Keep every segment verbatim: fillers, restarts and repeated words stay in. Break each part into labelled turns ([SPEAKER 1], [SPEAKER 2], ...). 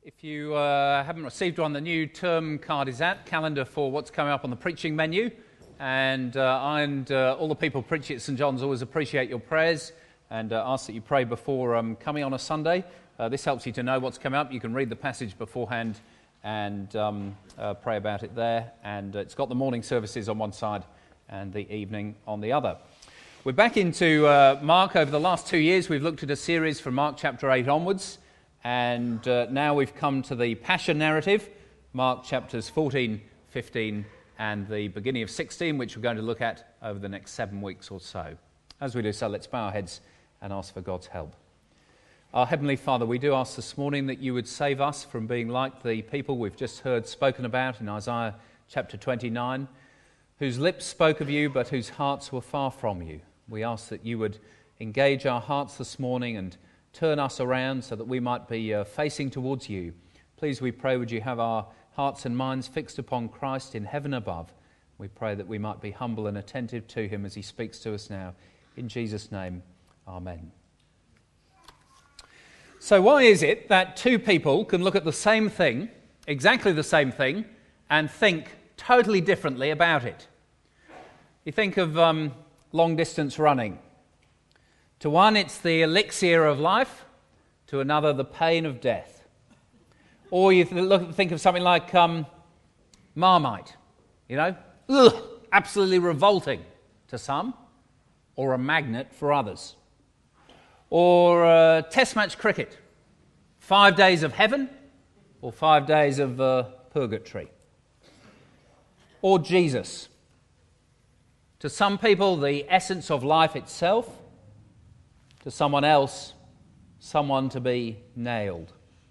[SPEAKER 1] If you uh, haven't received one, the new term card is out, calendar for what's coming up on the preaching menu. And uh, I and uh, all the people preaching at St John's always appreciate your prayers and uh, ask that you pray before um, coming on a Sunday. Uh, this helps you to know what's coming up. You can read the passage beforehand and um, uh, pray about it there. And uh, it's got the morning services on one side and the evening on the other. We're back into uh, Mark. Over the last two years, we've looked at a series from Mark chapter eight onwards. And uh, now we've come to the Passion narrative, Mark chapters fourteen, fifteen, and the beginning of sixteen, which we're going to look at over the next seven weeks or so. As we do so, let's bow our heads and ask for God's help. Our Heavenly Father, we do ask this morning that you would save us from being like the people we've just heard spoken about in Isaiah chapter twenty-nine, whose lips spoke of you, but whose hearts were far from you. We ask that you would engage our hearts this morning and turn us around so that we might be uh, facing towards you. Please, we pray, would you have our hearts and minds fixed upon Christ in heaven above. We pray that we might be humble and attentive to him as he speaks to us now. In Jesus' name, amen. So why is it that two people can look at the same thing, exactly the same thing, and think totally differently about it? You think of um, long-distance running. To one, it's the elixir of life. To another, the pain of death. Or you th- look, think of something like um, Marmite. You know, ugh, absolutely revolting to some, or a magnet for others. Or uh, Test match cricket. Five days of heaven, or five days of uh, purgatory. Or Jesus. To some people, the essence of life itself. To someone else, someone to be nailed.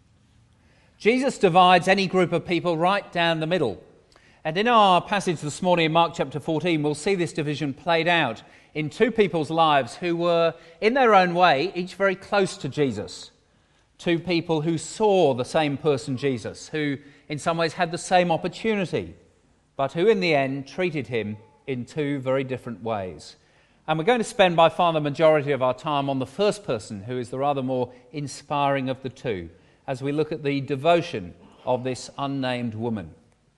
[SPEAKER 1] Jesus divides any group of people right down the middle. And in our passage this morning in Mark chapter fourteen, we'll see this division played out in two people's lives who were, in their own way, each very close to Jesus. Two people who saw the same person, Jesus, who in some ways had the same opportunity, but who in the end treated him in two very different ways. And we're going to spend by far the majority of our time on the first person, who is the rather more inspiring of the two, as we look at the devotion of this unnamed woman.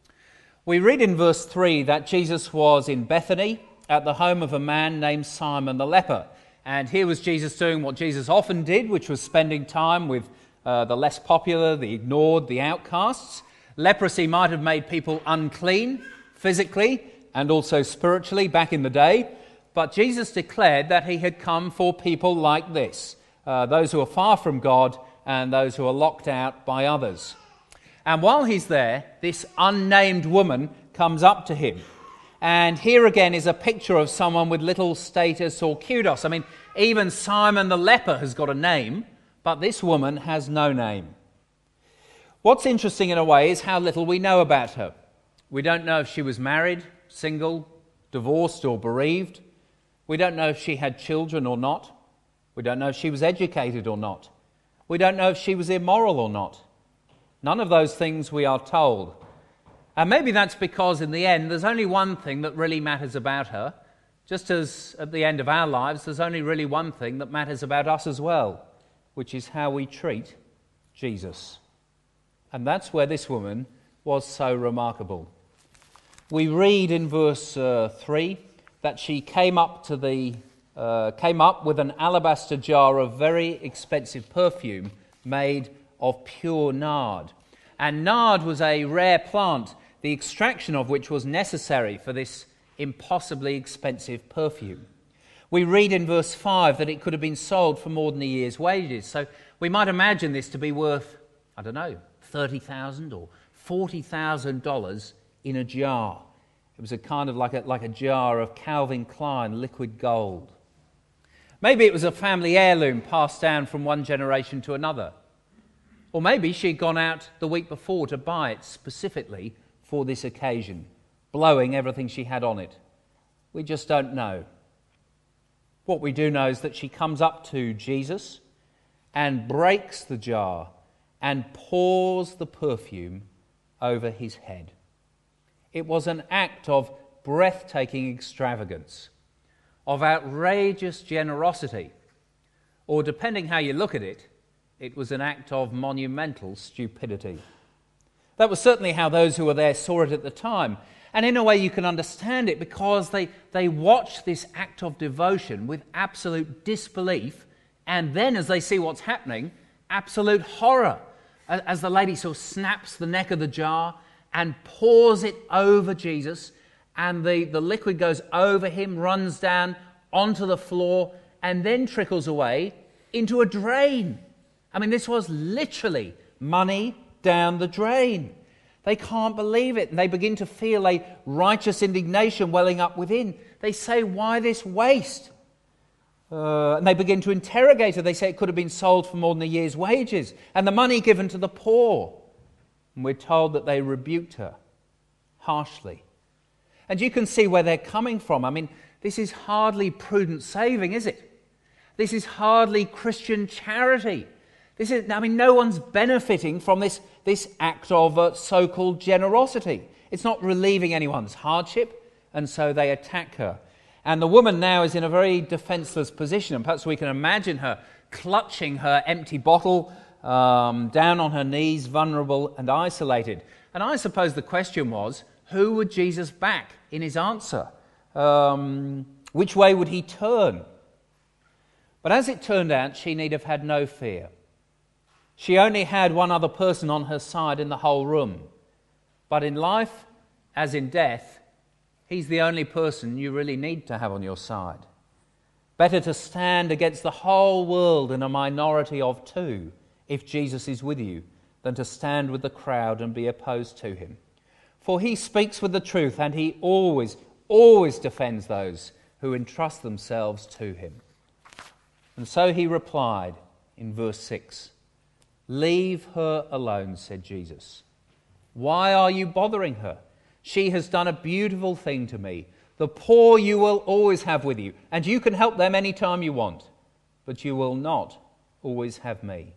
[SPEAKER 1] We read in verse three that Jesus was in Bethany at the home of a man named Simon the leper. And here was Jesus doing what Jesus often did, which was spending time with uh, the less popular, the ignored, the outcasts. Leprosy might have made people unclean physically and also spiritually back in the day. But Jesus declared that he had come for people like this, uh, those who are far from God and those who are locked out by others. And while he's there, this unnamed woman comes up to him. And here again is a picture of someone with little status or kudos. I mean, even Simon the leper has got a name, but this woman has no name. What's interesting in a way is how little we know about her. We don't know if she was married, single, divorced or bereaved. We don't know if she had children or not. We don't know if she was educated or not. We don't know if she was immoral or not. None of those things we are told. And maybe that's because in the end there's only one thing that really matters about her, just as at the end of our lives there's only really one thing that matters about us as well, which is how we treat Jesus. And that's where this woman was so remarkable. We read in verse uh, three that she came up to the uh, came up with an alabaster jar of very expensive perfume made of pure nard. And nard was a rare plant, the extraction of which was necessary for this impossibly expensive perfume. We read in verse five that it could have been sold for more than a year's wages. So we might imagine this to be worth, I don't know, thirty thousand dollars or forty thousand dollars in a jar. It was a kind of like a, like a jar of Calvin Klein liquid gold. Maybe it was a family heirloom passed down from one generation to another. Or maybe she'd gone out the week before to buy it specifically for this occasion, blowing everything she had on it. We just don't know. What we do know is that she comes up to Jesus and breaks the jar and pours the perfume over his head. It was an act of breathtaking extravagance, of outrageous generosity, or depending how you look at it, It was an act of monumental stupidity. That was certainly how those who were there saw it at the time. And in a way you can understand it, because they, they watched this act of devotion with absolute disbelief, and then as they see what's happening, absolute horror. As the lady sort of snaps the neck of the jar and pours it over Jesus, and the, the liquid goes over him, runs down onto the floor, and then trickles away into a drain. I mean, this was literally money down the drain. They can't believe it, and they begin to feel a righteous indignation welling up within. They say, why this waste? Uh, and they begin to interrogate her. They say it could have been sold for more than a year's wages, and the money given to the poor. And we're told that they rebuked her harshly. And you can see where they're coming from. I mean, this is hardly prudent saving, is it? This is hardly Christian charity. This is, I mean, no one's benefiting from this, this act of uh, so-called generosity. It's not relieving anyone's hardship, and so they attack her. And the woman now is in a very defenseless position, and perhaps we can imagine her clutching her empty bottle, um, down on her knees, vulnerable and isolated. And I suppose the question was, who would Jesus back in his answer? Um, which way would he turn? But as it turned out, she need have had no fear. She only had one other person on her side in the whole room. But in life, as in death, he's the only person you really need to have on your side. Better to stand against the whole world in a minority of two, if Jesus is with you, than to stand with the crowd and be opposed to him. For he speaks with the truth, and he always, always defends those who entrust themselves to him. And so he replied in verse six, "Leave her alone," said Jesus. "Why are you bothering her? She has done a beautiful thing to me. The poor you will always have with you, and you can help them any time you want, but you will not always have me."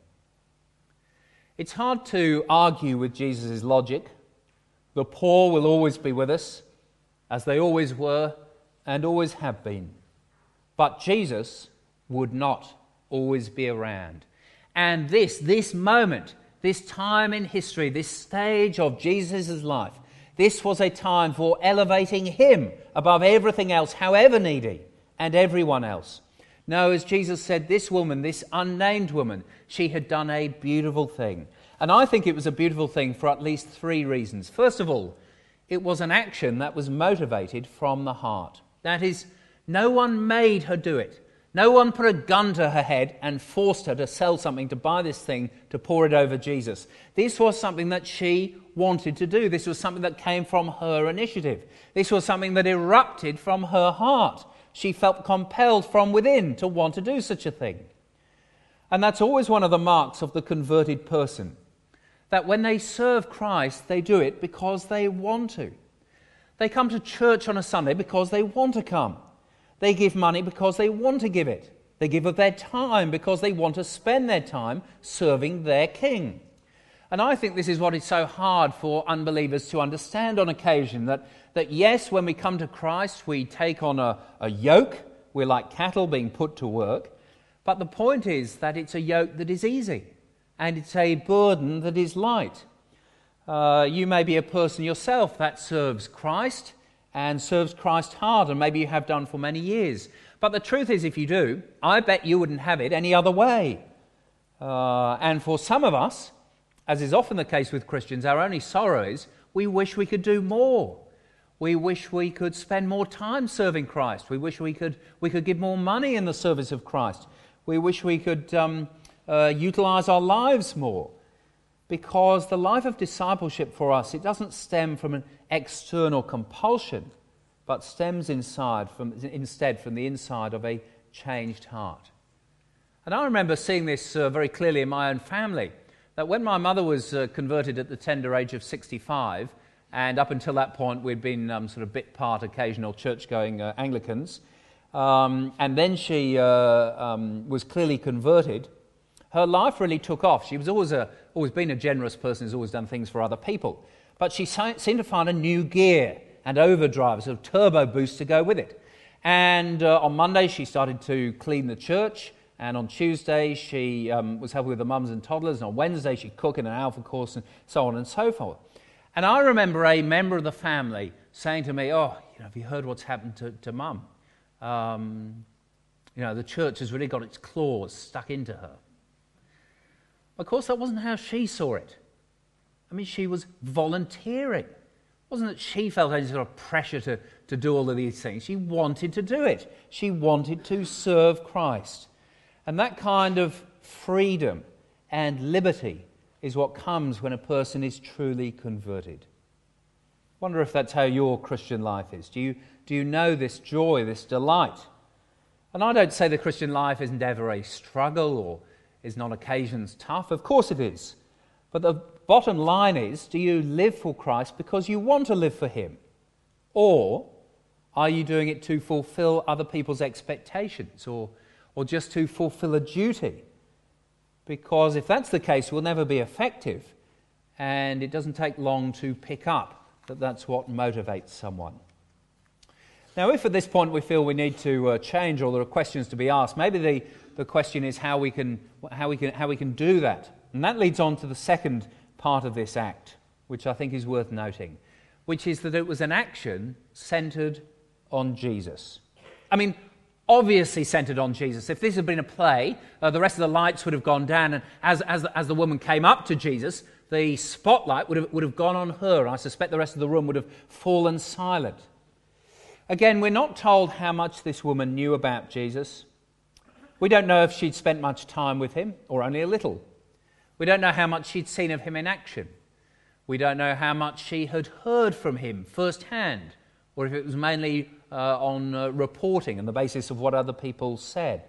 [SPEAKER 1] It's hard to argue with Jesus' logic. The poor will always be with us, as they always were and always have been. But Jesus would not always be around. And this, this moment, this time in history, this stage of Jesus' life, this was a time for elevating him above everything else, however needy, and everyone else. No, as Jesus said, this woman, this unnamed woman, she had done a beautiful thing. And I think it was a beautiful thing for at least three reasons. First of all, it was an action that was motivated from the heart. That is, no one made her do it. No one put a gun to her head and forced her to sell something, to buy this thing, to pour it over Jesus. This was something that she wanted to do. This was something that came from her initiative. This was something that erupted from her heart. She felt compelled from within to want to do such a thing. And that's always one of the marks of the converted person, that when they serve Christ, they do it because they want to. They come to church on a Sunday because they want to come. They give money because they want to give it. They give of their time because they want to spend their time serving their King. And I think this is what is so hard for unbelievers to understand on occasion, that, that yes, when we come to Christ, we take on a, a yoke. We're like cattle being put to work. But the point is that it's a yoke that is easy, and it's a burden that is light. Uh, you may be a person yourself that serves Christ, and serves Christ hard, and maybe you have done for many years. But the truth is, if you do, I bet you wouldn't have it any other way. Uh, and for some of us, as is often the case with Christians, our only sorrow is we wish we could do more. We wish we could spend more time serving Christ. We wish we could we could give more money in the service of Christ. We wish we could um, uh, utilize our lives more. Because the life of discipleship for us, it doesn't stem from an external compulsion, but stems inside from, instead from the inside of a changed heart. And I remember seeing this uh, very clearly in my own family, that when my mother was uh, converted at the tender age of sixty-five, and up until that point we'd been um, sort of bit part occasional church-going uh, Anglicans, um, and then she uh, um, was clearly converted, her life really took off. She was always a, always been a generous person, has always done things for other people. But she seemed to find a new gear and overdrive, a sort of turbo boost to go with it. And uh, on Monday she started to clean the church, And on Tuesday, she um, was helping with the mums and toddlers. And on Wednesday, she'd cook in an Alpha course and so on and so forth. And I remember a member of the family saying to me, oh, you know, have you heard what's happened to, to Mum? Um, you know, the church has really got its claws stuck into her. Of course, that wasn't how she saw it. I mean, she was volunteering. It wasn't that she felt any sort of pressure to, to do all of these things. She wanted to do it. She wanted to serve Christ. And that kind of freedom and liberty is what comes when a person is truly converted. I wonder if that's how your Christian life is. Do you, do you know this joy, this delight? And I don't say the Christian life isn't ever a struggle or is on occasions tough. Of course it is. But the bottom line is, do you live for Christ because you want to live for Him? Or are you doing it to fulfill other people's expectations or, or just to fulfill a duty? Because if that's the case, we'll never be effective, and it doesn't take long to pick up that that's what motivates someone. Now, if at this point we feel we need to uh, change or there are questions to be asked, maybe the, the question is how we can how we can how we can do that. And that leads on to the second part of this act, which I think is worth noting, which is that it was an action centered on Jesus. I mean, obviously centered on Jesus. If this had been a play, uh, the rest of the lights would have gone down, and as as the, as the woman came up to Jesus, the spotlight would have would have gone on her. I suspect the rest of the room would have fallen silent. Again, we're not told how much this woman knew about Jesus. We don't know if she'd spent much time with him, or only a little. We don't know how much she'd seen of him in action. We don't know how much she had heard from him firsthand, or if it was mainly uh, on uh, reporting on the basis of what other people said.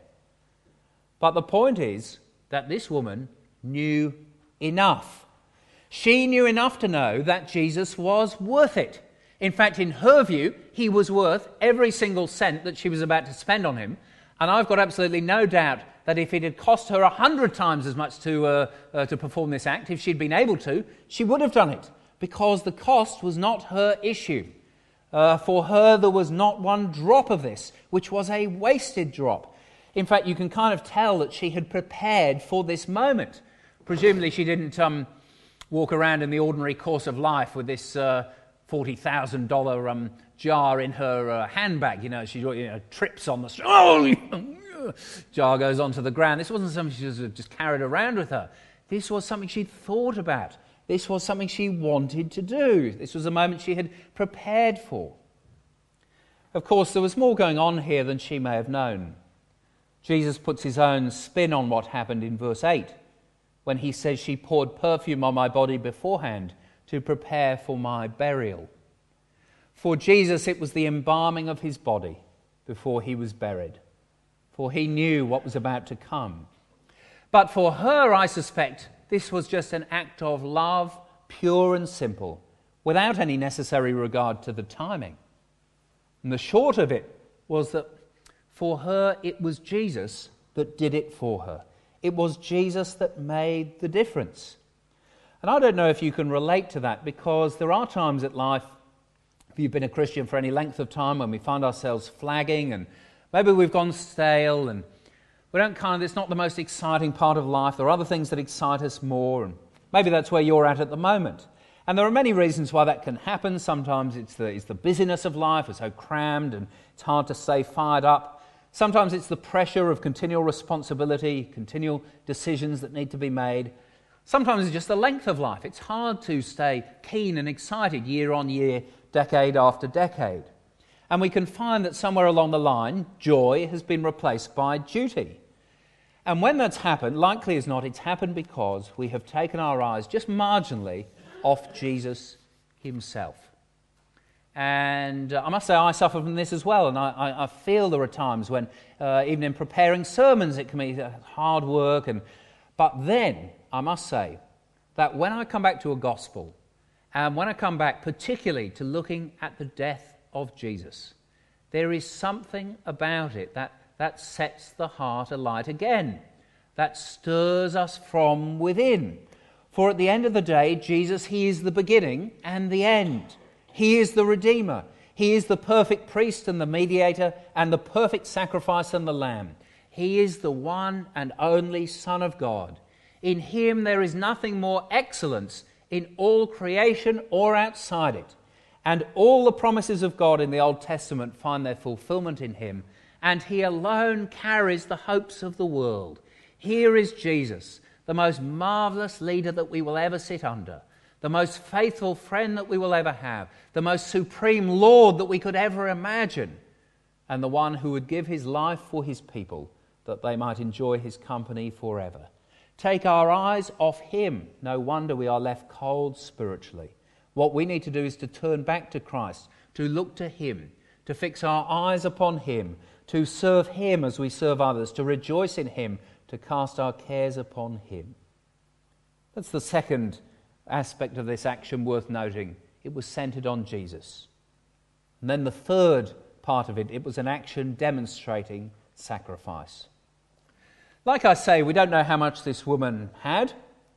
[SPEAKER 1] But the point is that this woman knew enough. She knew enough to know that Jesus was worth it. In fact, in her view, he was worth every single cent that she was about to spend on him. And I've got absolutely no doubt that if it had cost her a hundred times as much to uh, uh, to perform this act, if she'd been able to, she would have done it, because the cost was not her issue. Uh, for her, there was not one drop of this, which was a wasted drop. In fact, you can kind of tell that she had prepared for this moment. Presumably, she didn't um, walk around in the ordinary course of life with this Uh, forty thousand dollars um, jar in her uh, handbag. You know, she you know, trips on the street. Oh, jar goes onto the ground. This wasn't something she just, just carried around with her. This was something she'd thought about. This was something she wanted to do. This was a moment she had prepared for. Of course, there was more going on here than she may have known. Jesus puts his own spin on what happened in verse eight, when he says, she poured perfume on my body beforehand to prepare for my burial. For Jesus, it was the embalming of his body before he was buried, for he knew what was about to come. But for her, I suspect, this was just an act of love, pure and simple, without any necessary regard to the timing. And the short of it was that for her, it was Jesus that did it for her. It was Jesus that made the difference. And I don't know if you can relate to that, because there are times in life, if you've been a Christian for any length of time, when we find ourselves flagging and maybe we've gone stale and we don't kind of, it's not the most exciting part of life. There are other things that excite us more, and maybe that's where you're at at the moment. And there are many reasons why that can happen. Sometimes it's the, it's the busyness of life, it's so crammed and it's hard to stay fired up. Sometimes it's the pressure of continual responsibility, continual decisions that need to be made. Sometimes it's just the length of life. It's hard to stay keen and excited year on year, decade after decade. And we can find that somewhere along the line, joy has been replaced by duty. And when that's happened, likely as not, it's happened because we have taken our eyes just marginally off Jesus himself. And uh, I must say I suffer from this as well, and I, I, I feel there are times when, uh, even in preparing sermons, it can be hard work. And but then, I must say that when I come back to a gospel, and when I come back particularly to looking at the death of Jesus, there is something about it that, that sets the heart alight again, that stirs us from within. For at the end of the day, Jesus, he is the beginning and the end. He is the Redeemer. He is the perfect priest and the mediator and the perfect sacrifice and the lamb. He is the one and only Son of God. In him there is nothing more excellent in all creation or outside it. And all the promises of God in the Old Testament find their fulfillment in him, and he alone carries the hopes of the world. Here is Jesus, the most marvelous leader that we will ever sit under, the most faithful friend that we will ever have, the most supreme Lord that we could ever imagine, and the one who would give his life for his people that they might enjoy his company forever. Take our eyes off him. No wonder we are left cold spiritually. What we need to do is to turn back to Christ, to look to him, to fix our eyes upon him, to serve him as we serve others, to rejoice in him, to cast our cares upon him. That's the second aspect of this action worth noting. It was centered on Jesus. And then the third part of it, it was an action demonstrating sacrifice. Like I say, we don't know how much this woman had,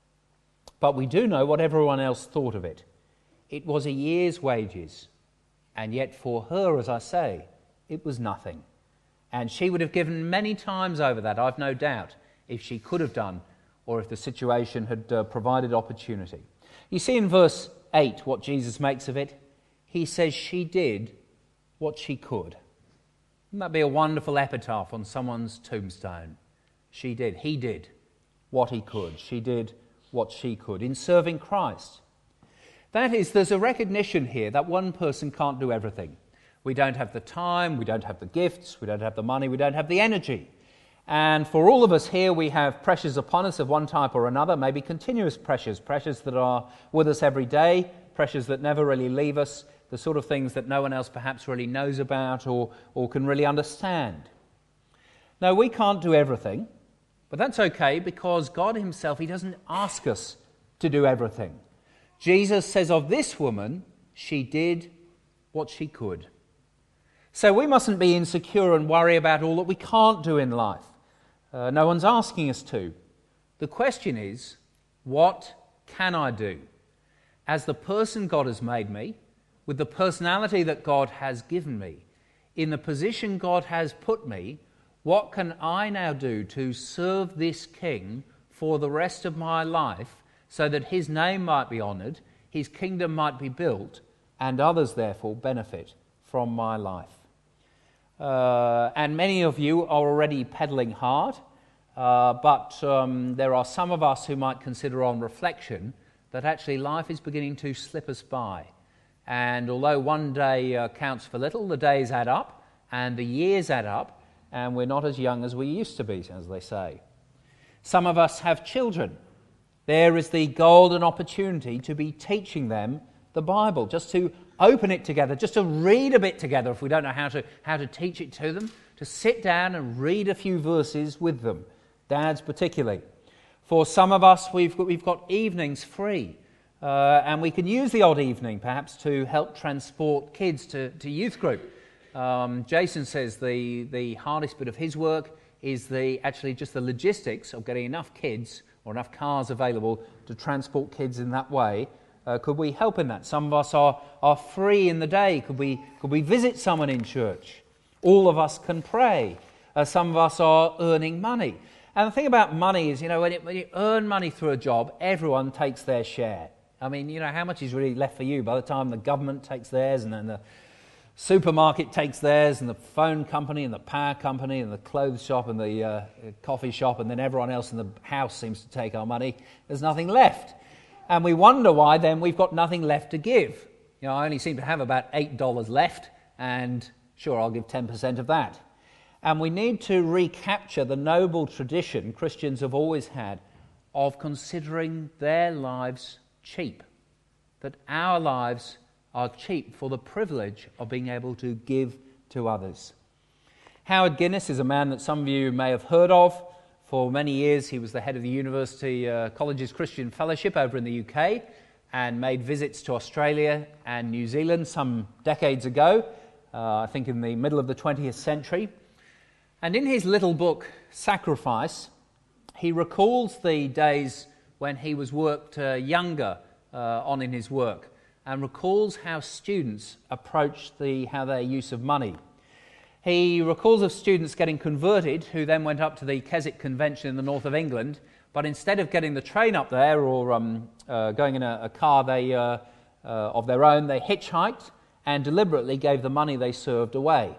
[SPEAKER 1] but we do know what everyone else thought of it. It was a year's wages, and yet for her, as I say, it was nothing. And she would have given many times over that, I've no doubt, if she could have done, or if the situation had uh, provided opportunity. You see in verse eight what Jesus makes of it. He says she did what she could. Wouldn't that be a wonderful epitaph on someone's tombstone? She did, he did what he could. She did what she could in serving Christ. That is, there's a recognition here that one person can't do everything. We don't have the time, we don't have the gifts, we don't have the money, we don't have the energy. And for all of us here, we have pressures upon us of one type or another, maybe continuous pressures, pressures that are with us every day, pressures that never really leave us, the sort of things that no one else perhaps really knows about or, or can really understand. No, we can't do everything, but that's okay because God himself, he doesn't ask us to do everything. Jesus says of this woman, she did what she could. So we mustn't be insecure and worry about all that we can't do in life. Uh, no one's asking us to. The question is, what can I do? As the person God has made me, with the personality that God has given me, in the position God has put me, what can I now do to serve this King for the rest of my life so that his name might be honoured, his kingdom might be built, and others therefore benefit from my life? Uh, and many of you are already pedaling hard, uh, but um, there are some of us who might consider on reflection that actually life is beginning to slip us by. And although one day uh, counts for little, the days add up and the years add up, and we're not as young as we used to be, as they say. Some of us have children. There is the golden opportunity to be teaching them the Bible, just to open it together, just to read a bit together if we don't know how to, how to teach it to them, to sit down and read a few verses with them, dads particularly. For some of us, we've got, we've got evenings free, uh, and we can use the odd evening perhaps to help transport kids to, to youth group. Um, Jason says the, the hardest bit of his work is the actually just the logistics of getting enough kids or enough cars available to transport kids in that way. Uh, could we help in that? Some of us are, are free in the day. Could we, could we visit someone in church? All of us can pray. Uh, some of us are earning money. And the thing about money is, you know, when, it, when you earn money through a job, everyone takes their share. I mean, you know, how much is really left for you by the time the government takes theirs and then the supermarket takes theirs and the phone company and the power company and the clothes shop and the uh, coffee shop, and then everyone else in the house seems to take our money. There's nothing left. And we wonder why then we've got nothing left to give. You know, I only seem to have about eight dollars left, and sure, I'll give ten percent of that. And we need to recapture the noble tradition Christians have always had of considering their lives cheap, that our lives are cheap for the privilege of being able to give to others. Howard Guinness is a man that some of you may have heard of. For many years, he was the head of the University uh, Colleges Christian Fellowship over in the U K and made visits to Australia and New Zealand some decades ago, uh, I think in the middle of the twentieth century. And in his little book, Sacrifice, he recalls the days when he was worked uh, younger uh, on in his work, and recalls how students approached the, how their use of money. He recalls of students getting converted who then went up to the Keswick Convention in the north of England, but instead of getting the train up there or um, uh, going in a, a car they, uh, uh, of their own, they hitchhiked and deliberately gave the money they served away.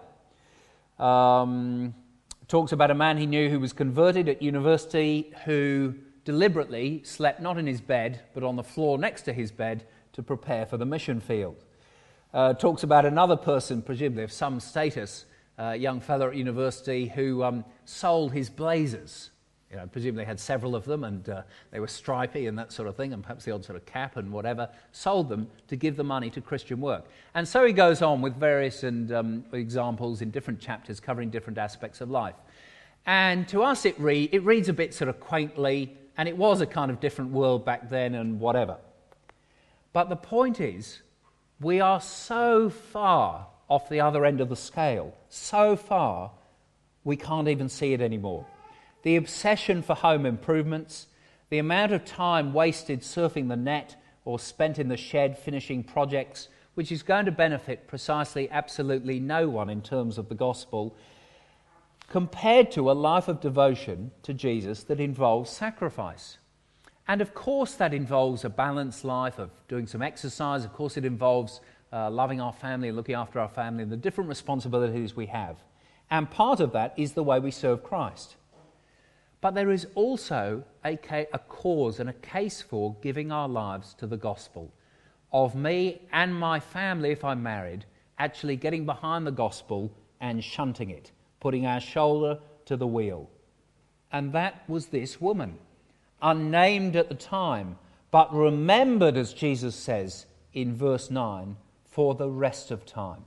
[SPEAKER 1] Um, talks about a man he knew who was converted at university who deliberately slept not in his bed but on the floor next to his bed to prepare for the mission field. Uh, talks about another person, presumably of some status, a uh, young fellow at university who um, sold his blazers. You know, presumably had several of them, and uh, they were stripy and that sort of thing, and perhaps the odd sort of cap and whatever, sold them to give the money to Christian work. And so he goes on with various and um, examples in different chapters covering different aspects of life. And to us it, re- it reads a bit sort of quaintly, and it was a kind of different world back then and whatever. But the point is, we are so far off the other end of the scale, so far we can't even see it anymore. The obsession for home improvements, the amount of time wasted surfing the net or spent in the shed finishing projects, which is going to benefit precisely absolutely no one in terms of the gospel, compared to a life of devotion to Jesus that involves sacrifice. And of course that involves a balanced life of doing some exercise. Of course it involves uh, loving our family and looking after our family and the different responsibilities we have. And part of that is the way we serve Christ. But there is also a, ca- a cause and a case for giving our lives to the gospel, of me and my family, if I'm married, actually getting behind the gospel and shunting it, putting our shoulder to the wheel. And that was this woman, unnamed at the time, but remembered, as Jesus says in verse nine, for the rest of time.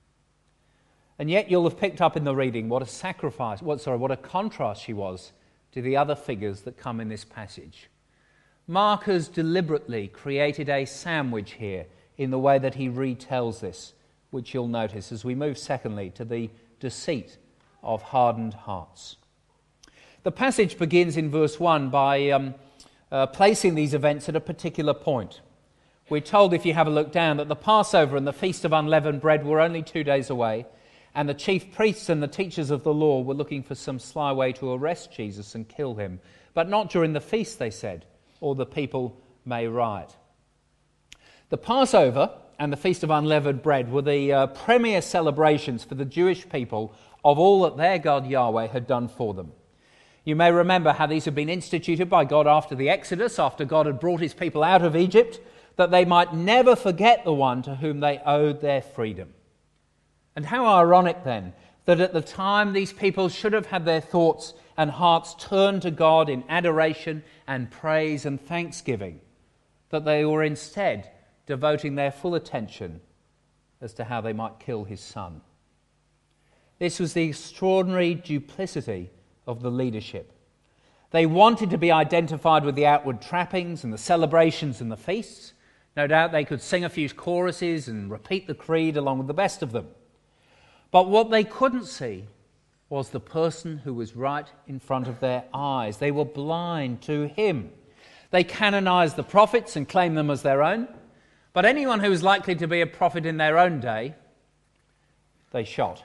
[SPEAKER 1] And yet you'll have picked up in the reading what a sacrifice, what sorry, what a contrast she was to the other figures that come in this passage. Mark has deliberately created a sandwich here in the way that he retells this, which you'll notice as we move secondly to the deceit of hardened hearts. The passage begins in verse one by um, uh, placing these events at a particular point. We're told, if you have a look down, that the Passover and the Feast of Unleavened Bread were only two days away, and the chief priests and the teachers of the law were looking for some sly way to arrest Jesus and kill him. But not during the feast, they said, or the people may riot. The Passover and the Feast of Unleavened Bread were the uh, premier celebrations for the Jewish people of all that their God Yahweh had done for them. You may remember how these had been instituted by God after the Exodus, after God had brought his people out of Egypt, that they might never forget the one to whom they owed their freedom. And how ironic then that at the time these people should have had their thoughts and hearts turned to God in adoration and praise and thanksgiving, that they were instead devoting their full attention as to how they might kill his son. This was the extraordinary duplicity of the leadership. They wanted to be identified with the outward trappings and the celebrations and the feasts. No doubt they could sing a few choruses and repeat the creed along with the best of them. But what they couldn't see was the person who was right in front of their eyes. They were blind to him. They canonized the prophets and claimed them as their own. But anyone who was likely to be a prophet in their own day, they shot.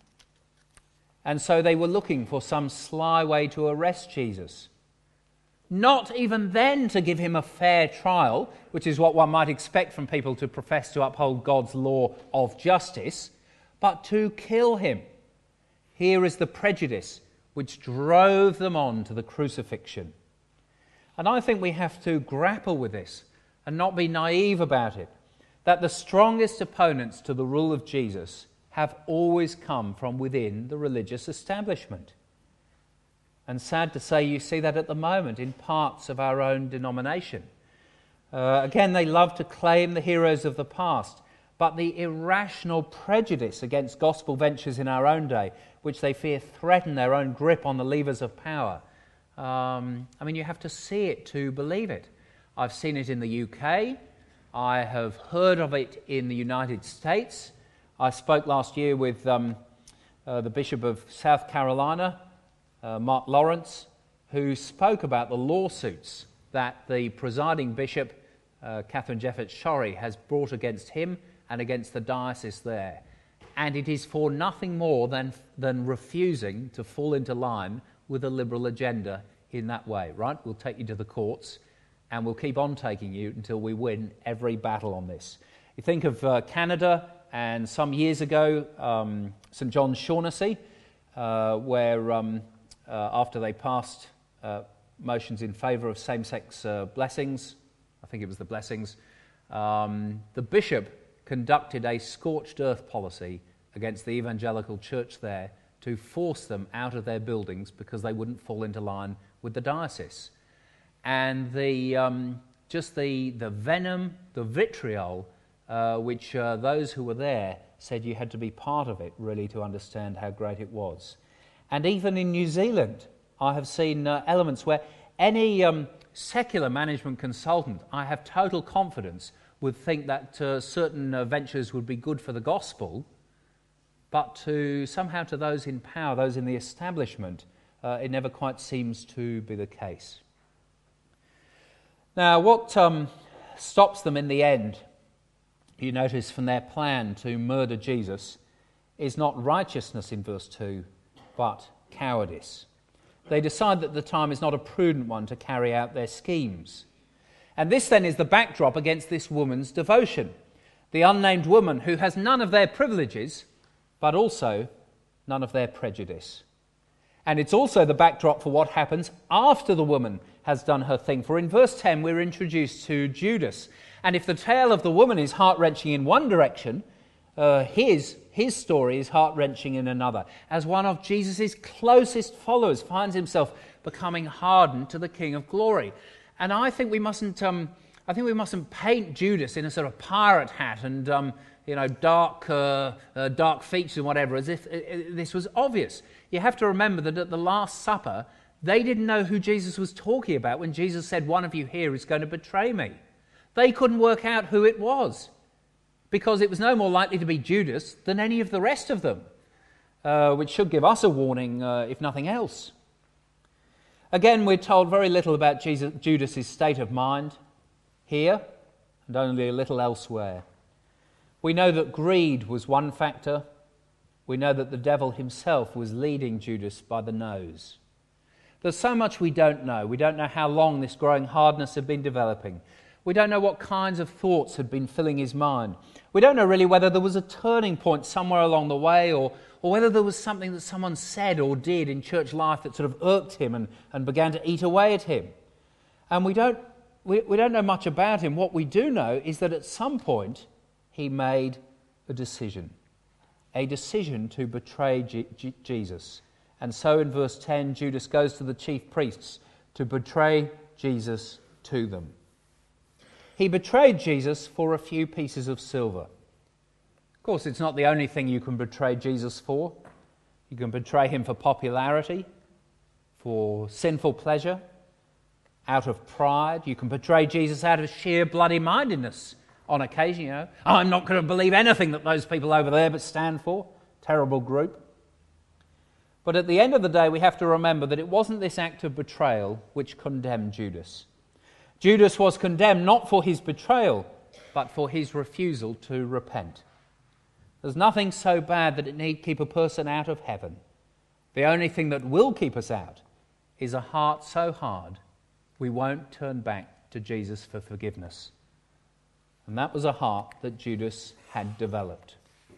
[SPEAKER 1] And so they were looking for some sly way to arrest Jesus. Not even then to give him a fair trial, which is what one might expect from people to profess to uphold God's law of justice, but to kill him. Here is the prejudice which drove them on to the crucifixion. And I think we have to grapple with this and not be naive about it, that the strongest opponents to the rule of Jesus have always come from within the religious establishment. And sad to say, you see that at the moment in parts of our own denomination. Uh, again, they love to claim the heroes of the past, but the irrational prejudice against gospel ventures in our own day, which they fear threaten their own grip on the levers of power. Um, I mean, you have to see it to believe it. I've seen it in the U K. I have heard of it in the United States. I spoke last year with um, uh, the Bishop of South Carolina, uh, Mark Lawrence, who spoke about the lawsuits that the presiding bishop, uh, Catherine Jefferts Schori, has brought against him and against the diocese there. and it is for nothing more than, than refusing to fall into line with a liberal agenda in that way, right? We'll take you to the courts, and we'll keep on taking you until we win every battle on this. You think of uh, Canada, and some years ago, um, St John's, Shaughnessy, uh, where um, uh, after they passed uh, motions in favour of same-sex uh, blessings, I think it was the blessings, um, the bishop conducted a scorched earth policy against the evangelical church there to force them out of their buildings because they wouldn't fall into line with the diocese. And the um, just the, the venom, the vitriol, uh, which uh, those who were there said you had to be part of it really to understand how great it was. And even in New Zealand, I have seen uh, elements where any um, secular management consultant, I have total confidence, would think that uh, certain uh, ventures would be good for the gospel, but to somehow to those in power, those in the establishment, uh, it never quite seems to be the case. Now, what um, stops them in the end, you notice from their plan to murder Jesus, is not righteousness in verse two, but cowardice. They decide that the time is not a prudent one to carry out their schemes. And this then is the backdrop against this woman's devotion. The unnamed woman who has none of their privileges, but also none of their prejudice. And it's also the backdrop for what happens after the woman has done her thing. For in verse ten we're introduced to Judas. And if the tale of the woman is heart-wrenching in one direction, uh, his, his story is heart-wrenching in another. As one of Jesus' closest followers finds himself becoming hardened to the King of Glory. And I think we mustn't, um, I think we mustn't paint Judas in a sort of pirate hat and um, you know dark, uh, uh, dark features and whatever, as if uh, this was obvious. You have to remember that at the Last Supper, they didn't know who Jesus was talking about when Jesus said, "One of you here is going to betray me." They couldn't work out who it was, because it was no more likely to be Judas than any of the rest of them, uh, which should give us a warning, uh, if nothing else. Again, we're told very little about Jesus, Judas' state of mind here, and only a little elsewhere. We know that greed was one factor. We know that the devil himself was leading Judas by the nose. There's so much we don't know. We don't know how long this growing hardness had been developing. We don't know what kinds of thoughts had been filling his mind. We don't know really whether there was a turning point somewhere along the way, or, or whether there was something that someone said or did in church life that sort of irked him and, and began to eat away at him. And we don't, we, we don't know much about him. What we do know is that at some point he made a decision, a decision to betray G- G- Jesus. And so in verse ten, Judas goes to the chief priests to betray Jesus to them. He betrayed Jesus for a few pieces of silver. Of course, it's not the only thing you can betray Jesus for. You can betray him for popularity, for sinful pleasure, out of pride. You can betray Jesus out of sheer bloody-mindedness on occasion, you know. I'm not going to believe anything that those people over there but stand for. Terrible group. But at the end of the day, we have to remember that it wasn't this act of betrayal which condemned Judas. Judas was condemned not for his betrayal, but for his refusal to repent. There's nothing so bad that it need keep a person out of heaven. The only thing that will keep us out is a heart so hard we won't turn back to Jesus for forgiveness. And that was a heart that Judas had developed.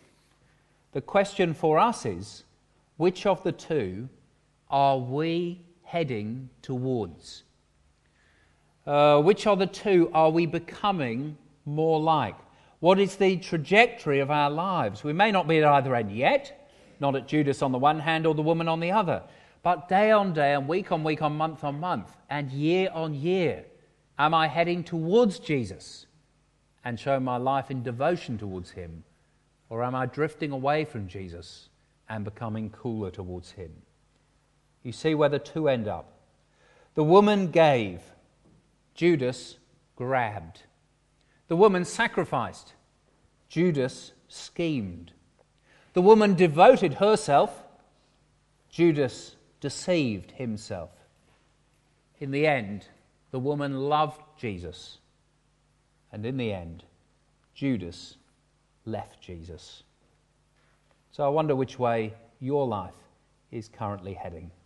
[SPEAKER 1] The question for us is, which of the two are we heading towards? Uh, which of the two are we becoming more like? What is the trajectory of our lives? We may not be at either end yet, not at Judas on the one hand or the woman on the other, but day on day and week on week on month on month and year on year, am I heading towards Jesus and showing my life in devotion towards him, or am I drifting away from Jesus and becoming cooler towards him? You see where the two end up. The woman gave, Judas grabbed. The woman sacrificed. Judas schemed. The woman devoted herself. Judas deceived himself. In the end, the woman loved Jesus. And in the end, Judas left Jesus. So I wonder which way your life is currently heading.